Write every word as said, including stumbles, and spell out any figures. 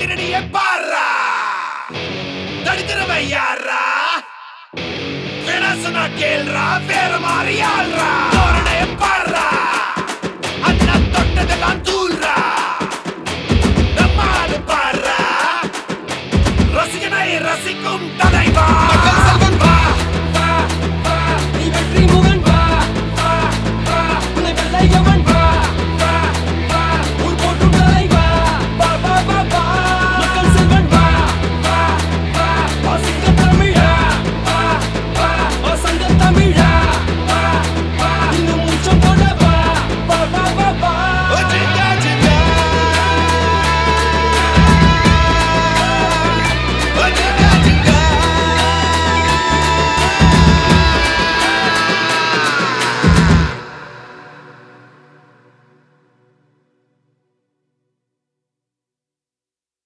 அதிரடியை பாரா தடுக்கிறவ யாரா வினசனா கேள்றா வேற மாதிரி ஆள்றா தோரணைய பாரா அண்ணா தொட்டதெல்லாம் தூள்றா நம்மாடு பாரா ரசிகனை ரசிக்கும் தலைவா